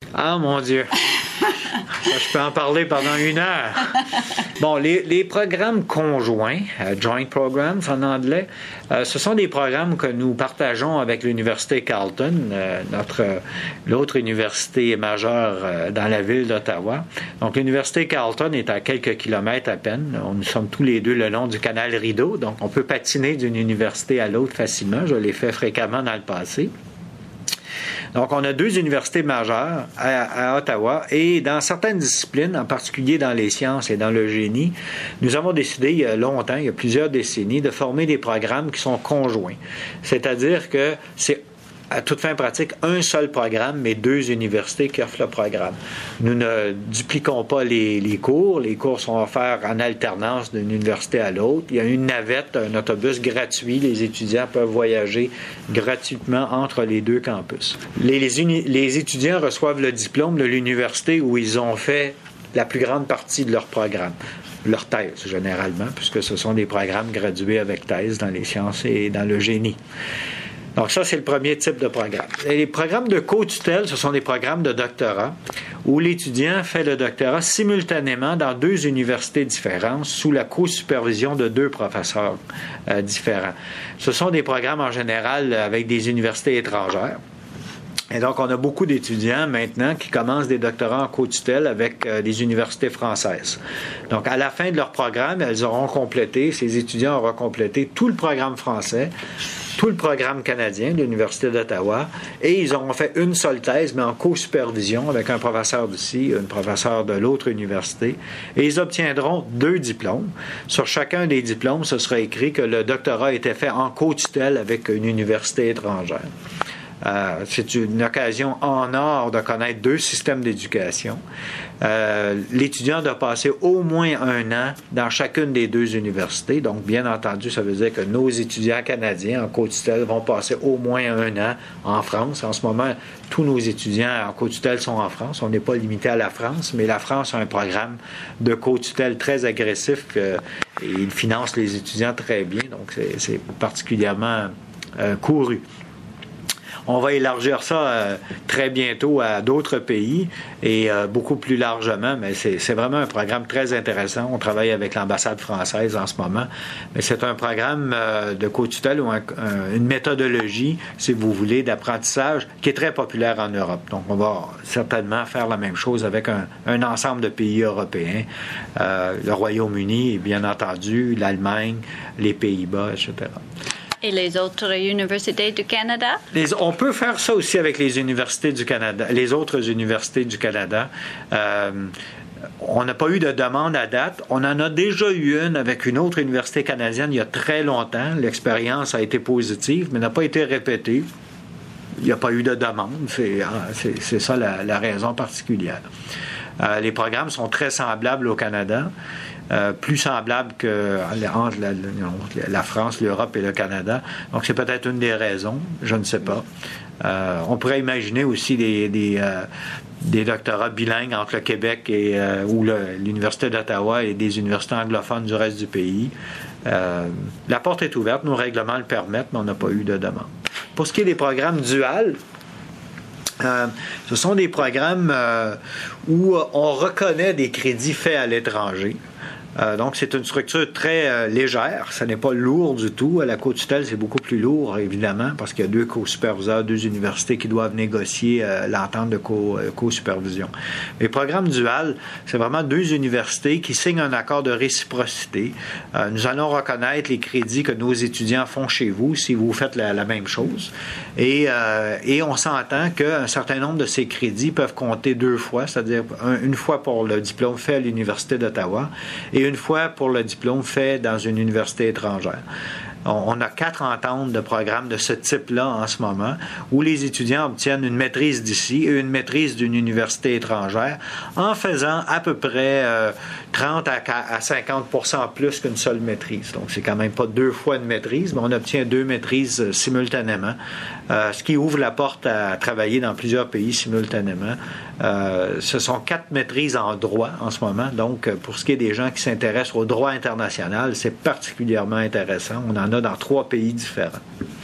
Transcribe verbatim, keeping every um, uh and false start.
Ah, mon Dieu! Ça, je peux en parler pendant une heure. Bon, les, les programmes conjoints, euh, joint programs en anglais, euh, ce sont des programmes que nous partageons avec l'Université Carleton, euh, notre l'autre université majeure euh, dans la ville d'Ottawa. Donc, l'Université Carleton est à quelques kilomètres à peine. Nous sommes tous les deux le long du canal Rideau, donc on peut patiner d'une université à l'autre facilement. Je l'ai fait fréquemment dans le passé. Donc, on a deux universités majeures à, à Ottawa et dans certaines disciplines, en particulier dans les sciences et dans le génie, nous avons décidé il y a longtemps, il y a plusieurs décennies, de former des programmes qui sont conjoints. C'est-à-dire que c'est à toute fin pratique, un seul programme, mais deux universités qui offrent le programme. Nous ne dupliquons pas les, les cours. Les cours sont offerts en alternance d'une université à l'autre. Il y a une navette, un autobus gratuit. Les étudiants peuvent voyager gratuitement entre les deux campus. Les, les, uni, les étudiants reçoivent le diplôme de l'université où ils ont fait la plus grande partie de leur programme. Leur thèse, généralement, puisque ce sont des programmes gradués avec thèse dans les sciences et dans le génie. Donc ça, c'est le premier type de programme. Et les programmes de co-tutelle, ce sont des programmes de doctorat où l'étudiant fait le doctorat simultanément dans deux universités différentes sous la co-supervision de deux professeurs euh, différents. Ce sont des programmes en général avec des universités étrangères. Et donc, on a beaucoup d'étudiants maintenant qui commencent des doctorats en co-tutelle avec euh, des universités françaises. Donc, à la fin de leur programme, elles auront complété, ces étudiants auront complété tout le programme français, tout le programme canadien de l'Université d'Ottawa, et ils auront fait une seule thèse, mais en co-supervision avec un professeur d'ici, un professeur de l'autre université, et ils obtiendront deux diplômes. Sur chacun des diplômes, ce sera écrit que le doctorat a été fait en co-tutelle avec une université étrangère. Euh, c'est une occasion en or de connaître deux systèmes d'éducation. Euh, l'étudiant doit passer au moins un an dans chacune des deux universités. Donc, bien entendu, ça veut dire que nos étudiants canadiens en co-tutelle vont passer au moins un an en France. En ce moment, tous nos étudiants en co-tutelle sont en France. On n'est pas limité à la France, mais la France a un programme de co-tutelle très agressif euh, et il finance les étudiants très bien. Donc, c'est, c'est particulièrement euh, couru. On va élargir ça euh, très bientôt à d'autres pays et euh, beaucoup plus largement, mais c'est, c'est vraiment un programme très intéressant. On travaille avec l'ambassade française en ce moment, mais c'est un programme euh, de co-tutelle ou un, un, une méthodologie, si vous voulez, d'apprentissage qui est très populaire en Europe. Donc, on va certainement faire la même chose avec un, un ensemble de pays européens, euh, le Royaume-Uni et bien entendu l'Allemagne, les Pays-Bas, et cetera. Et les autres universités du Canada? Les, on peut faire ça aussi avec les universités du Canada, les autres universités du Canada. Euh, on n'a pas eu de demande à date. On en a déjà eu une avec une autre université canadienne il y a très longtemps. L'expérience a été positive, mais n'a pas été répétée. Il n'y a pas eu de demande. C'est, c'est, c'est ça la, la raison particulière. Euh, les programmes sont très semblables au Canada. Euh, plus semblable que entre la, la, la France, l'Europe et le Canada. Donc, c'est peut-être une des raisons, je ne sais pas. Euh, on pourrait imaginer aussi des, des, euh, des doctorats bilingues entre le Québec et euh, ou le, l'Université d'Ottawa et des universités anglophones du reste du pays. Euh, la porte est ouverte, nos règlements le permettent, mais on n'a pas eu de demande. Pour ce qui est des programmes duals, Euh, ce sont des programmes euh, où on reconnaît des crédits faits à l'étranger. Euh, donc, c'est une structure très euh, légère. Ce n'est pas lourd du tout. À la co-tutelle, c'est beaucoup plus lourd, évidemment, parce qu'il y a deux co-superviseurs, deux universités qui doivent négocier euh, l'entente de co- euh, co-supervision. Les programmes duals, c'est vraiment deux universités qui signent un accord de réciprocité. Euh, nous allons reconnaître les crédits que nos étudiants font chez vous si vous faites la, la même chose. Et, euh, et on s'entend qu'un certain nombre de ces crédits peuvent compter deux fois, c'est-à-dire un, une fois pour le diplôme fait à l'Université d'Ottawa et une fois pour le diplôme fait dans une université étrangère. On a quatre ententes de programmes de ce type-là en ce moment, où les étudiants obtiennent une maîtrise d'ici et une maîtrise d'une université étrangère en faisant à peu près euh, trente à cinquante pour cent plus qu'une seule maîtrise. Donc, c'est quand même pas deux fois une maîtrise, mais on obtient deux maîtrises euh, simultanément, euh, ce qui ouvre la porte à travailler dans plusieurs pays simultanément. Euh, ce sont quatre maîtrises en droit en ce moment. Donc, pour ce qui est des gens qui s'intéressent au droit international, c'est particulièrement intéressant. On en a dans trois pays différents.